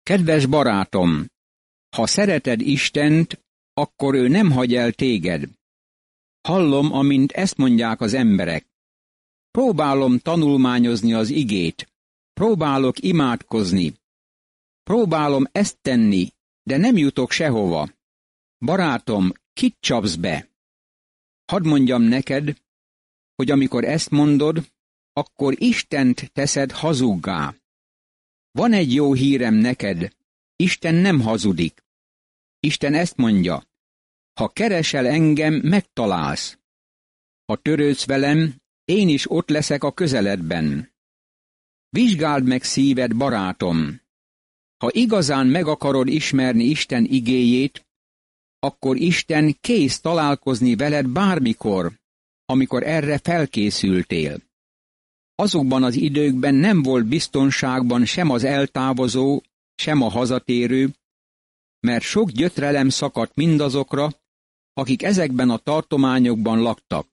Kedves barátom, ha szereted Istent, akkor ő nem hagy el téged. Hallom, amint ezt mondják az emberek. Próbálom tanulmányozni az igét. Próbálok imádkozni. Próbálom ezt tenni, de nem jutok sehova. Barátom, kit csapsz be? Hadd mondjam neked, hogy amikor ezt mondod, akkor Istent teszed hazuggá. Van egy jó hírem neked, Isten nem hazudik. Isten ezt mondja, ha keresel engem, megtalálsz. Ha törődsz velem, én is ott leszek a közeledben. Vizsgáld meg szíved, barátom. Ha igazán meg akarod ismerni Isten igéjét, akkor Isten kész találkozni veled bármikor, amikor erre felkészültél. Azokban az időkben nem volt biztonságban sem az eltávozó, sem a hazatérő, mert sok gyötrelem szakadt mindazokra, akik ezekben a tartományokban laktak.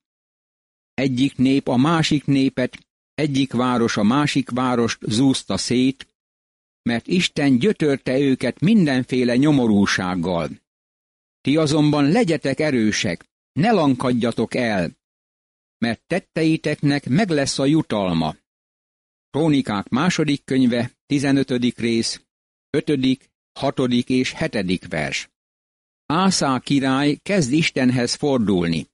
Egyik nép a másik népet, egyik város a másik várost zúzta szét, mert Isten gyötörte őket mindenféle nyomorúsággal. Ti azonban legyetek erősek, ne lankadjatok el, mert tetteiteknek meg lesz a jutalma. Krónikák 2. könyve, 15. rész, 5., 6. és 7. vers. Ásá király kezd Istenhez fordulni.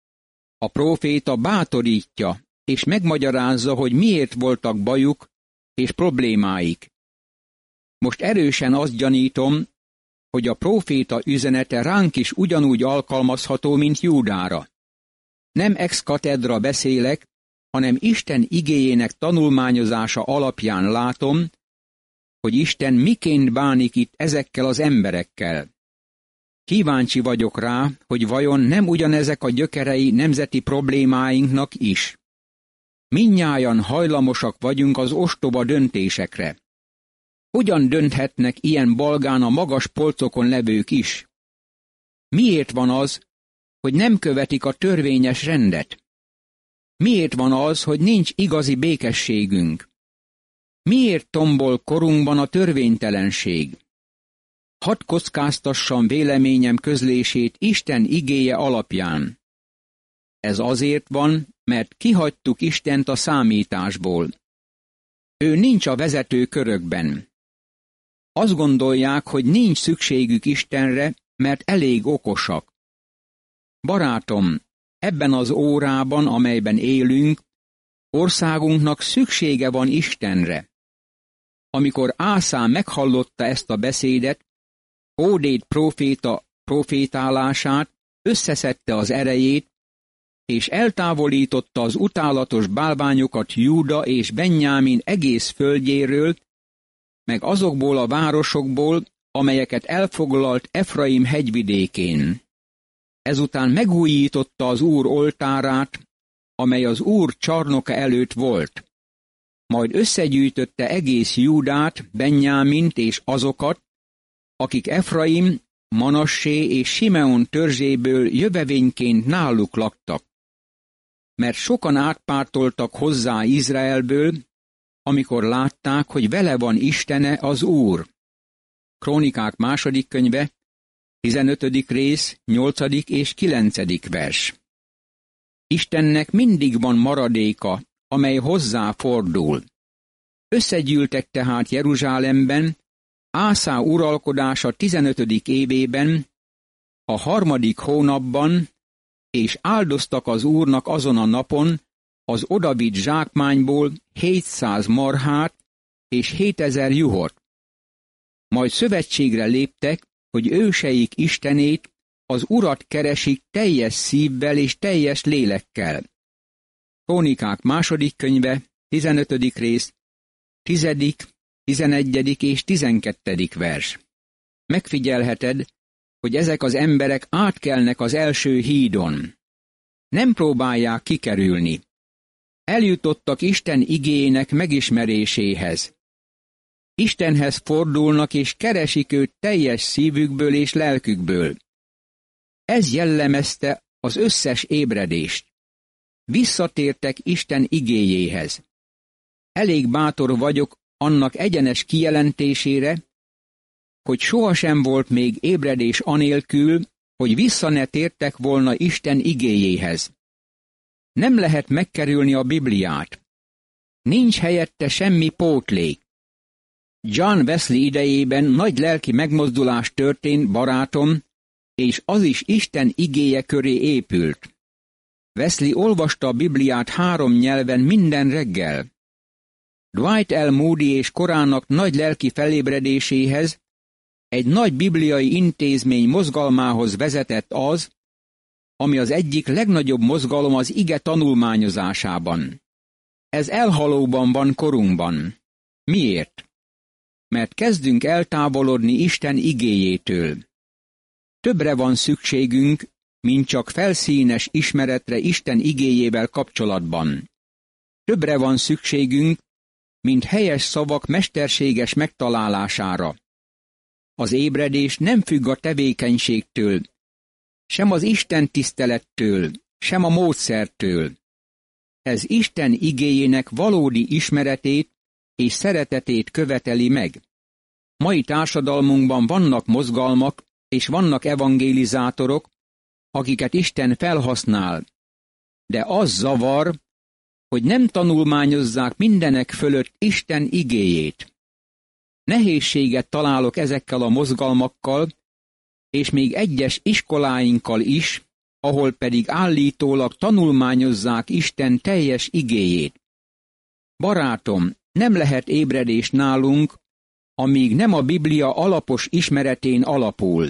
A próféta bátorítja, és megmagyarázza, hogy miért voltak bajuk és problémáik. Most erősen azt gyanítom, hogy a próféta üzenete ránk is ugyanúgy alkalmazható, mint Júdára. Nem ex cathedra beszélek, hanem Isten igéjének tanulmányozása alapján látom, hogy Isten miként bánik itt ezekkel az emberekkel. Kíváncsi vagyok rá, hogy vajon nem ugyanezek a gyökerei nemzeti problémáinknak is. Mindnyájan hajlamosak vagyunk az ostoba döntésekre. Hogyan dönthetnek ilyen balgán a magas polcokon levők is? Miért van az, hogy nem követik a törvényes rendet? Miért van az, hogy nincs igazi békességünk? Miért tombol korunkban a törvénytelenség? Hadd kockáztassam véleményem közlését Isten igéje alapján. Ez azért van, mert kihagytuk Istent a számításból. Ő nincs a vezető körökben. Azt gondolják, hogy nincs szükségük Istenre, mert elég okosak. Barátom, ebben az órában, amelyben élünk, országunknak szüksége van Istenre. Amikor Ásá meghallotta ezt a beszédet, Ódéd próféta profétálását, összeszedte az erejét, és eltávolította az utálatos bálványokat Júda és Benjámin egész földjéről, meg azokból a városokból, amelyeket elfoglalt Efraim hegyvidékén. Ezután megújította az Úr oltárát, amely az Úr csarnoka előtt volt. Majd összegyűjtötte egész Júdát, Benjámint és azokat, akik Efraim, Manassé és Simeon törzséből jövevényként náluk laktak. Mert sokan átpártoltak hozzá Izraelből, amikor látták, hogy vele van Istene az Úr. Krónikák 2. könyve, 15. rész, 8. és 9. vers. Istennek mindig van maradéka, amely hozzá fordul. Összegyűltek tehát Jeruzsálemben, Ásá uralkodása 15. évében, a 3. hónapban, és áldoztak az Úrnak azon a napon az odavitt zsákmányból 700 marhát és 7000 juhot. Majd szövetségre léptek, hogy őseik Istenét, az Urat keresik teljes szívvel és teljes lélekkel. Krónikák 2. könyve, 15. rész, 10., 11. és 12. vers. Megfigyelheted, hogy ezek az emberek átkelnek az első hídon. Nem próbálják kikerülni. Eljutottak Isten igéjének megismeréséhez. Istenhez fordulnak és keresik őt teljes szívükből és lelkükből. Ez jellemezte az összes ébredést. Visszatértek Isten igéjéhez. Elég bátor vagyok annak egyenes kijelentésére, hogy sohasem volt még ébredés anélkül, hogy vissza ne tértek volna Isten igéjéhez. Nem lehet megkerülni a Bibliát. Nincs helyette semmi pótlék. John Wesley idejében nagy lelki megmozdulás történt, barátom, és az is Isten igéje köré épült. Wesley olvasta a Bibliát 3 nyelven minden reggel. Dwight L. Moody és korának nagy lelki felébredéséhez, egy nagy bibliai intézmény mozgalmához vezetett az, ami az egyik legnagyobb mozgalom az ige tanulmányozásában. Ez elhalóban van korunkban. Miért? Mert kezdünk eltávolodni Isten igéjétől. Többre van szükségünk, mint csak felszínes ismeretre Isten igéjével kapcsolatban. Többre van szükségünk, mint helyes szavak mesterséges megtalálására. Az ébredés nem függ a tevékenységtől, sem az Isten tisztelettől, sem a módszertől. Ez Isten igéjének valódi ismeretét és szeretetét követeli meg. Mai társadalmunkban vannak mozgalmak, és vannak evangélizátorok, akiket Isten felhasznál, de az zavar, hogy nem tanulmányozzák mindenek fölött Isten igéjét. Nehézséget találok ezekkel a mozgalmakkal, és még egyes iskoláinkkal is, ahol pedig állítólag tanulmányozzák Isten teljes igéjét. Barátom, nem lehet ébredés nálunk, amíg nem a Biblia alapos ismeretén alapul.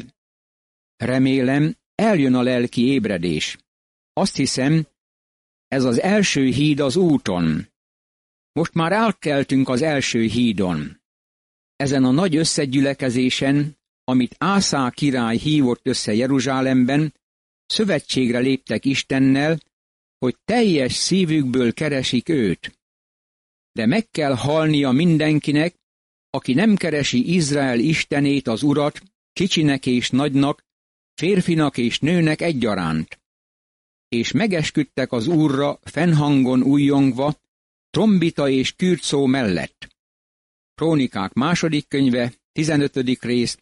Remélem, eljön a lelki ébredés. Azt hiszem, ez az első híd az úton. Most már átkeltünk az első hídon. Ezen a nagy összegyülekezésen, amit Ásá király hívott össze Jeruzsálemben, szövetségre léptek Istennel, hogy teljes szívükből keresik őt. De meg kell halnia mindenkinek, aki nem keresi Izrael Istenét, az Urat, kicsinek és nagynak, férfinak és nőnek egyaránt. És megesküdtek az Úrra fennhangon újjongva, trombita és kürtszó mellett. Krónikák 2. könyve, 15. rész,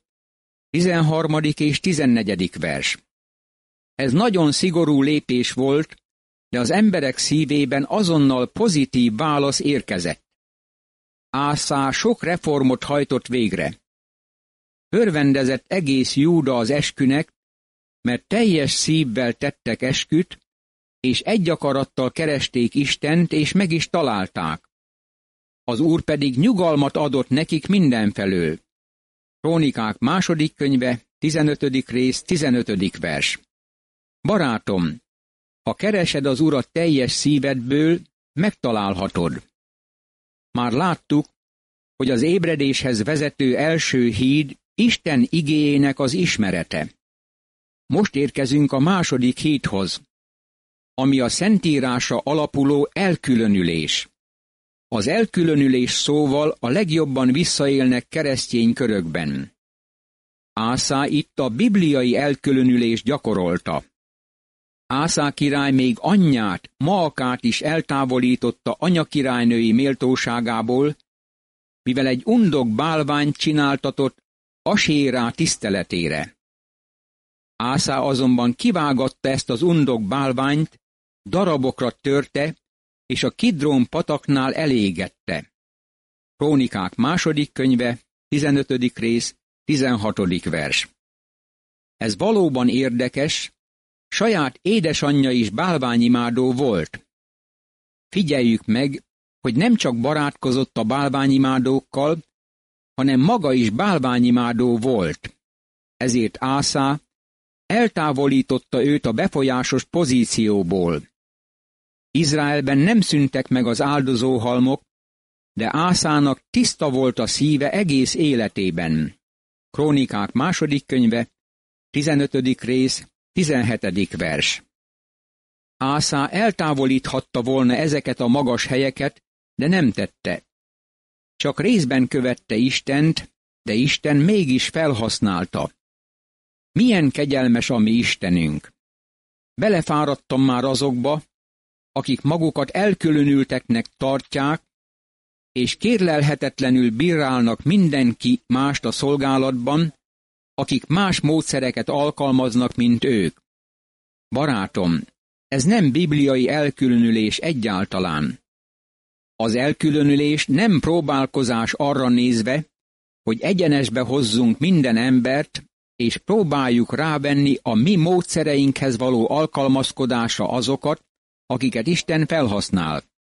13. és 14. vers. Ez nagyon szigorú lépés volt, de az emberek szívében azonnal pozitív válasz érkezett. Ásá sok reformot hajtott végre. Örvendezett egész Júda az eskünek, mert teljes szívvel tettek esküt, és egy akarattal keresték Istent, és meg is találták. Az Úr pedig nyugalmat adott nekik mindenfelől. Krónikák 2. könyve, 15. rész, 15. vers. Barátom, ha keresed az Urat teljes szívedből, megtalálhatod. Már láttuk, hogy az ébredéshez vezető első híd Isten igéjének az ismerete. Most érkezünk a második hídhoz, ami a Szentírása alapuló elkülönülés. Az elkülönülés szóval a legjobban visszaélnek keresztény körökben. Ásá itt a bibliai elkülönülést gyakorolta. Ásá király még anyját, Maakát is eltávolította anyakirálynői méltóságából, mivel egy undok bálványt csináltatott Asérá tiszteletére. Ásá azonban kivágatta ezt az undok bálványt, darabokra törte, és a Kidrón pataknál elégette. Krónikák 2. könyve, 15. rész, 16. vers. Ez valóban érdekes, saját édesanyja is bálványimádó volt. Figyeljük meg, hogy nem csak barátkozott a bálványimádókkal, hanem maga is bálványimádó volt. Ezért Ásá eltávolította őt a befolyásos pozícióból. Izraelben nem szűntek meg az áldozóhalmok, de Ászának tiszta volt a szíve egész életében. Krónikák 2. könyve, 15. rész, 17. vers. Ásá eltávolíthatta volna ezeket a magas helyeket, de nem tette. Csak részben követte Istent, de Isten mégis felhasználta. Milyen kegyelmes a mi Istenünk! Belefáradtam már azokba, akik magukat elkülönülteknek tartják, és kérlelhetetlenül bírálnak mindenki mást a szolgálatban, akik más módszereket alkalmaznak, mint ők. Barátom, ez nem bibliai elkülönülés egyáltalán. Az elkülönülés nem próbálkozás arra nézve, hogy egyenesbe hozzunk minden embert, és próbáljuk rávenni a mi módszereinkhez való alkalmazkodásra azokat, akiket Isten felhasznál.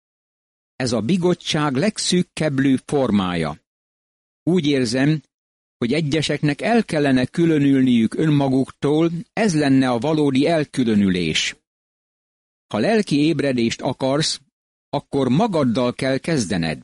Ez a bigottság legszűkkebbő formája. Úgy érzem, hogy egyeseknek el kellene különülniük önmaguktól, ez lenne a valódi elkülönülés. Ha lelki ébredést akarsz, akkor magaddal kell kezdened.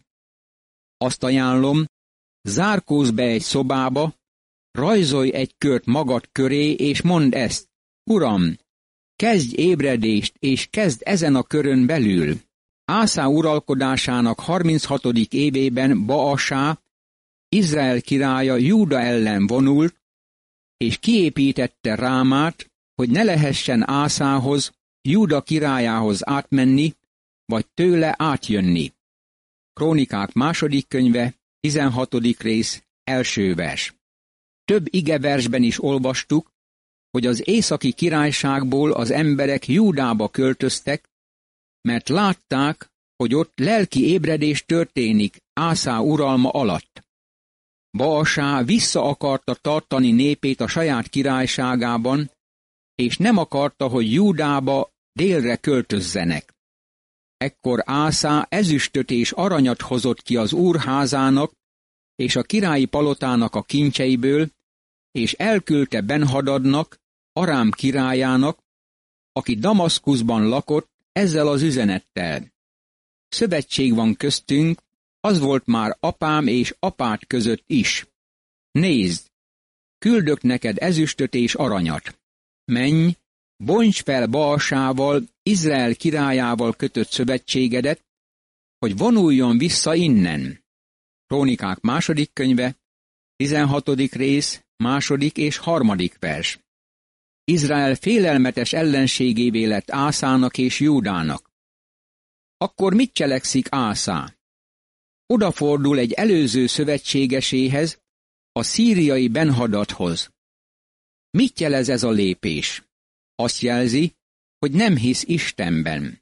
Azt ajánlom, zárkózz be egy szobába, rajzolj egy kört magad köré, és mondd ezt: Uram, kezdj ébredést, és kezd ezen a körön belül. Ásá uralkodásának 36. évében Baasá, Izrael királya Júda ellen vonult, és kiépítette Rámát, hogy ne lehessen Ászához, Júda királyához átmenni, vagy tőle átjönni. Krónikák 2. könyve, 16. rész, 1. vers. Több igeversben is olvastuk, hogy az északi királyságból az emberek Júdába költöztek, mert látták, hogy ott lelki ébredés történik Ásá uralma alatt. Baasá vissza akarta tartani népét a saját királyságában, és nem akarta, hogy Júdába délre költözzenek. Ekkor Ásá ezüstöt és aranyat hozott ki az Úr házának és a királyi palotának a kincseiből, és elküldte Benhadadnak, Arám királyának, aki Damaszkuszban lakott, ezzel az üzenettel: Szövetség van köztünk, az volt már apám és apád között is. Nézd, küldök neked ezüstöt és aranyat. Menj, bonts fel Baasával, Izrael királyával kötött szövetségedet, hogy vonuljon vissza innen. Krónikák 2. könyve, 16. rész, 2. és 3. vers. Izrael félelmetes ellenségévé lett Ászának és Júdának. Akkor mit cselekszik Ásá? Odafordul egy előző szövetségeséhez, a szíriai Benhadadhoz. Mit jelez ez a lépés? Azt jelzi, hogy nem hisz Istenben.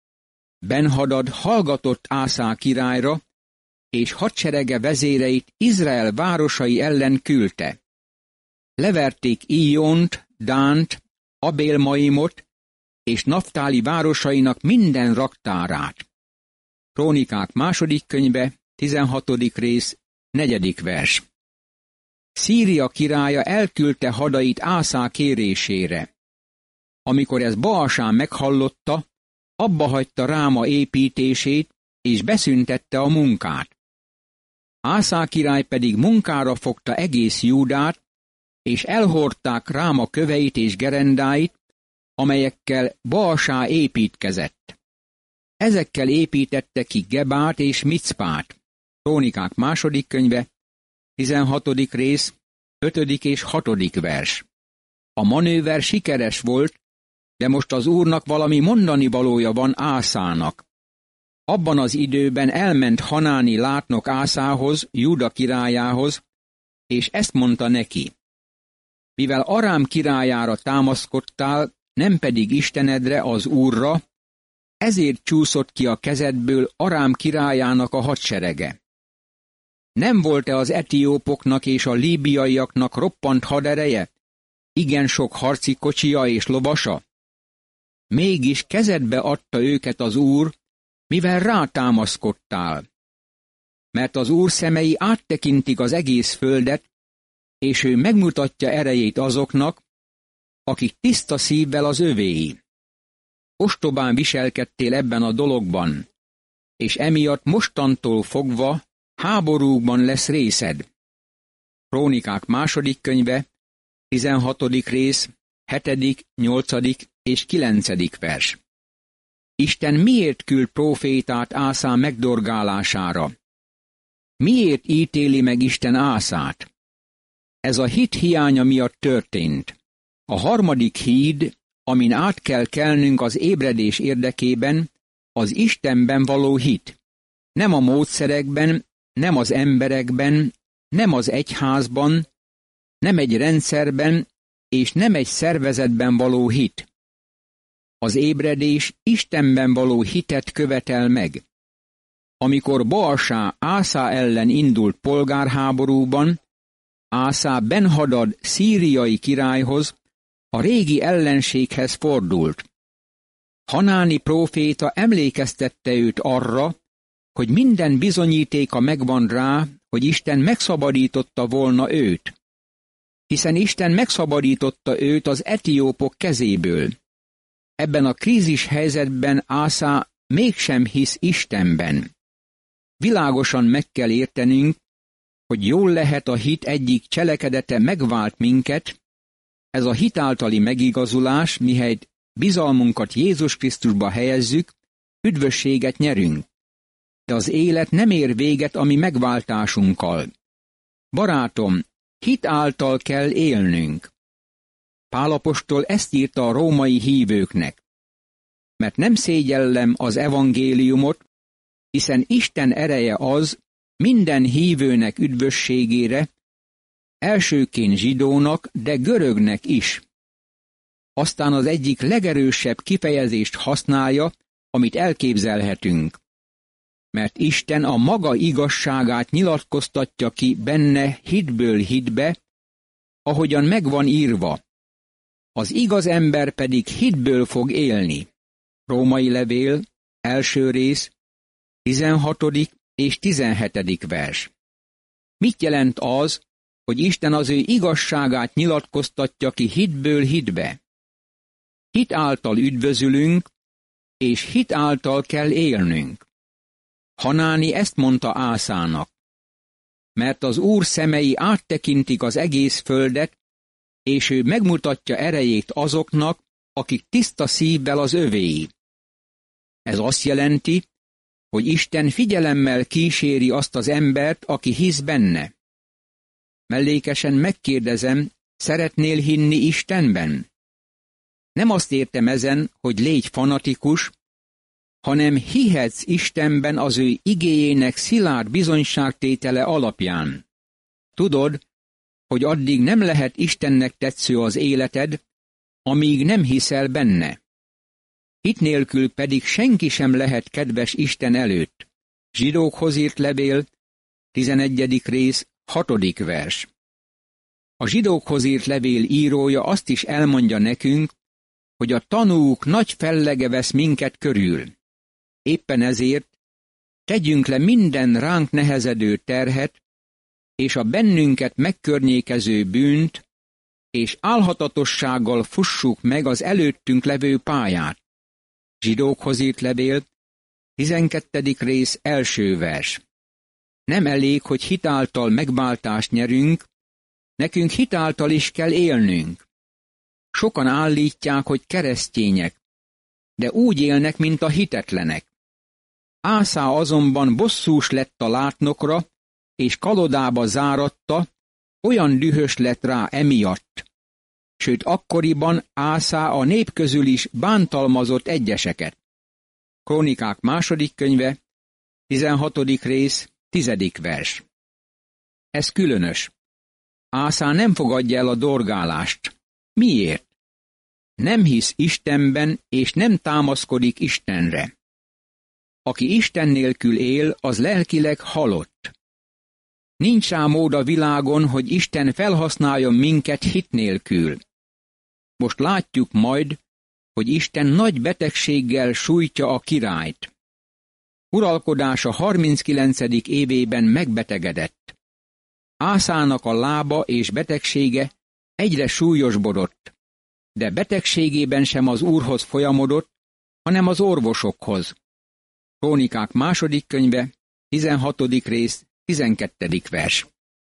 Benhadad hallgatott Ásá királyra, és hadserege vezéreit Izrael városai ellen küldte. Leverték Íjont, Dánt, Abél-Maimot és Naptáli városainak minden raktárát. Krónikák 2. könyve, 16. rész, 4. vers. Szíria királya elküldte hadait Ásá kérésére. Amikor ezt Baasá meghallotta, abbahagyta Ráma építését, és beszüntette a munkát. Ásá király pedig munkára fogta egész Júdát, és elhordták Ráma köveit és gerendáit, amelyekkel Baasá építkezett. Ezekkel építette ki Gebát és Micpát. Krónikák 2. könyve, 16. rész, 5. és 6. vers. A manőver sikeres volt, de most az Úrnak valami mondani valója van Ászának. Abban az időben elment Hanáni látnok Ászához, Júda királyához, és ezt mondta neki: Mivel Arám királyára támaszkodtál, nem pedig Istenedre, az Úrra, ezért csúszott ki a kezedből Arám királyának a hadserege. Nem volt-e az etiópoknak és a líbiaiaknak roppant hadereje, igen sok harci kocsija és lovasa? Mégis kezedbe adta őket az Úr, mivel rátámaszkodtál. Mert az Úr szemei áttekintik az egész földet, és ő megmutatja erejét azoknak, akik tiszta szívvel az övéi. Ostobán viselkedtél ebben a dologban, és emiatt mostantól fogva háborúkban lesz részed. Krónikák 2. könyve, 16. rész, 7., 8. és 9. vers. Isten miért küld prófétát Ásá megdorgálására? Miért ítéli meg Isten Ását? Ez a hit hiánya miatt történt. A harmadik híd, amin át kell kelnünk az ébredés érdekében, az Istenben való hit. Nem a módszerekben, nem az emberekben, nem az egyházban, nem egy rendszerben, és nem egy szervezetben való hit. Az ébredés Istenben való hitet követel meg. Amikor Baasá Ásá ellen indult polgárháborúban, Ásá Ben-Hadad szíriai királyhoz, a régi ellenséghez fordult. Hanáni próféta emlékeztette őt arra, hogy minden bizonyítéka megvan rá, hogy Isten megszabadította volna őt. Hiszen Isten megszabadította őt az etiópok kezéből. Ebben a krízis helyzetben Ásá mégsem hisz Istenben. Világosan meg kell értenünk, hogy jól lehet a hit egyik cselekedete megvált minket, ez a hit általi megigazulás, mihelyt bizalmunkat Jézus Krisztusba helyezzük, üdvösséget nyerünk. De az élet nem ér véget a mi megváltásunkkal. Barátom, hit által kell élnünk. Pál apostol ezt írta a római hívőknek. Mert nem szégyellem az evangéliumot, hiszen Isten ereje az minden hívőnek üdvösségére, elsőként zsidónak, de görögnek is. Aztán az egyik legerősebb kifejezést használja, amit elképzelhetünk. Mert Isten a maga igazságát nyilatkoztatja ki benne hitből hitbe, ahogyan megvan írva. Az igaz ember pedig hitből fog élni. Római levél, első rész, 16. és 17. vers. Mit jelent az, hogy Isten az ő igazságát nyilatkoztatja ki hitből hitbe? Hit által üdvözülünk, és hit által kell élnünk. Hanáni ezt mondta Ászának. Mert az Úr szemei áttekintik az egész földet, és ő megmutatja erejét azoknak, akik tiszta szívvel az övéi. Ez azt jelenti, hogy Isten figyelemmel kíséri azt az embert, aki hisz benne. Mellékesen megkérdezem, szeretnél hinni Istenben? Nem azt értem ezen, hogy légy fanatikus, hanem hihetsz Istenben az ő igéjének szilárd bizonyságtétele alapján. Tudod, hogy addig nem lehet Istennek tetsző az életed, amíg nem hiszel benne. Hit nélkül pedig senki sem lehet kedves Isten előtt. Zsidókhoz írt levél, 11. rész, 6. vers. A zsidókhoz írt levél írója azt is elmondja nekünk, hogy a tanúk nagy fellege vesz minket körül. Éppen ezért tegyünk le minden ránk nehezedő terhet, és a bennünket megkörnyékező bűnt, és álhatatossággal fussuk meg az előttünk levő pályát. Zsidókhoz írt levél, 12. rész, első vers. Nem elég, hogy hitáltal megváltást nyerünk, nekünk hitáltal is kell élnünk. Sokan állítják, hogy keresztények, de úgy élnek, mint a hitetlenek. Ásá azonban bosszús lett a látnokra, és kalodába záratta, olyan dühös lett rá emiatt. Sőt, akkoriban Ásá a nép közül is bántalmazott egyeseket. Krónikák 2. könyve, 16. rész, 10. vers. Ez különös. Ásá nem fogadja el a dorgálást. Miért? Nem hisz Istenben, és nem támaszkodik Istenre. Aki Isten nélkül él, az lelkileg halott. Nincs rá mód a világon, hogy Isten felhasználjon minket hit nélkül. Most látjuk majd, hogy Isten nagy betegséggel sújtja a királyt. Uralkodása 39. évében megbetegedett. Ászának a lába és betegsége egyre súlyosbodott, de betegségében sem az Úrhoz folyamodott, hanem az orvosokhoz. Krónikák 2. könyve, 16. rész, 12. vers.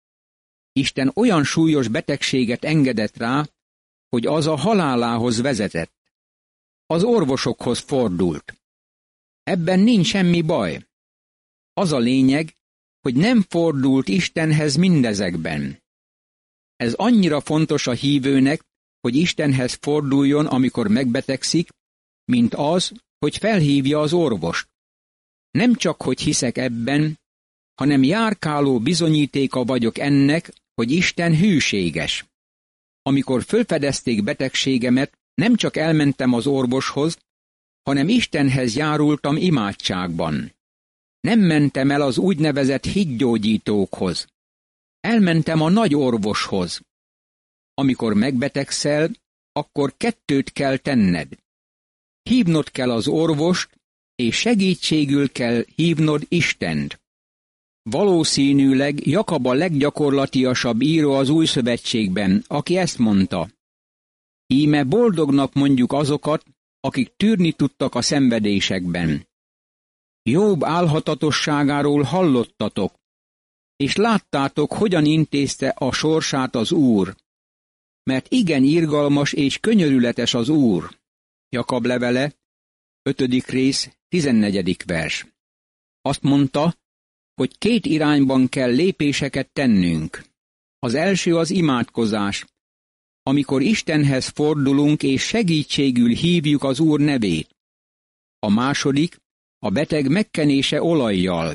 Isten olyan súlyos betegséget engedett rá, hogy az a halálához vezetett. Az orvosokhoz fordult. Ebben nincs semmi baj. Az a lényeg, hogy nem fordult Istenhez mindezekben. Ez annyira fontos a hívőnek, hogy Istenhez forduljon, amikor megbetegszik, mint az, hogy felhívja az orvost. Nem csak, hogy hiszek ebben, hanem járkáló bizonyítéka vagyok ennek, hogy Isten hűséges. Amikor fölfedezték betegségemet, nem csak elmentem az orvoshoz, hanem Istenhez járultam imádságban. Nem mentem el az úgynevezett hitgyógyítókhoz. Elmentem a nagy orvoshoz. Amikor megbetegszel, akkor kettőt kell tenned. Hívnod kell az orvost, és segítségül kell hívnod Istent. Valószínűleg Jakab a leggyakorlatiasabb író az Új Szövetségben, aki ezt mondta. Íme boldognak mondjuk azokat, akik tűrni tudtak a szenvedésekben. Jobb álhatatosságáról hallottatok, és láttátok, hogyan intézte a sorsát az Úr. Mert igen irgalmas és könyörületes az Úr. Jakab levele, 5. rész, 14. vers. Azt mondta, hogy 2 irányban kell lépéseket tennünk. Az első az imádkozás, amikor Istenhez fordulunk és segítségül hívjuk az Úr nevét. A második a beteg megkenése olajjal.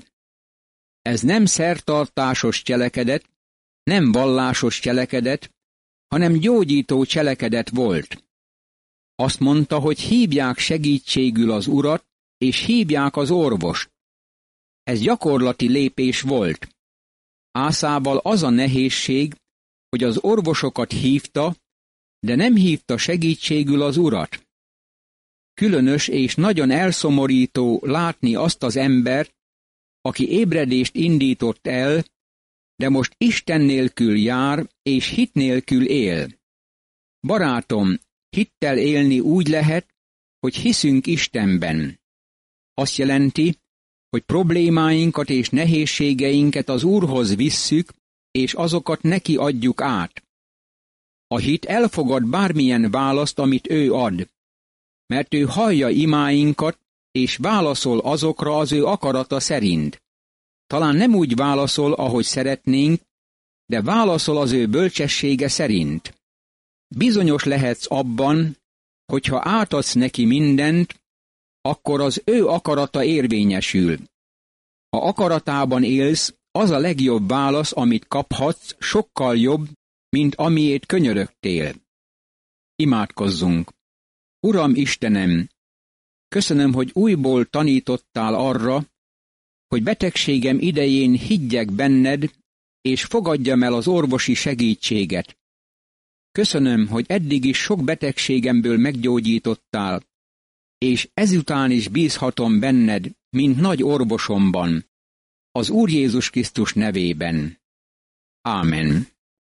Ez nem szertartásos cselekedet, nem vallásos cselekedet, hanem gyógyító cselekedet volt. Azt mondta, hogy hívják segítségül az Urat, és hívják az orvost. Ez gyakorlati lépés volt. Ásával az a nehézség, hogy az orvosokat hívta, de nem hívta segítségül az Urat. Különös és nagyon elszomorító látni azt az embert, aki ébredést indított el, de most Isten nélkül jár, és hit nélkül él. Barátom, hittel élni úgy lehet, hogy hiszünk Istenben. Azt jelenti, hogy problémáinkat és nehézségeinket az Úrhoz visszük, és azokat neki adjuk át. A hit elfogad bármilyen választ, amit ő ad, mert ő hallja imáinkat, és válaszol azokra az ő akarata szerint. Talán nem úgy válaszol, ahogy szeretnénk, de válaszol az ő bölcsessége szerint. Bizonyos lehetsz abban, hogyha átadsz neki mindent, akkor az ő akarata érvényesül. Ha akaratában élsz, az a legjobb válasz, amit kaphatsz, sokkal jobb, mint amiét könyörögtél. Imádkozzunk! Uram Istenem, köszönöm, hogy újból tanítottál arra, hogy betegségem idején higgyek benned, és fogadjam el az orvosi segítséget. Köszönöm, hogy eddig is sok betegségemből meggyógyítottál, és ezután is bízhatom benned, mint nagy orvosomban, az Úr Jézus Krisztus nevében. Ámen.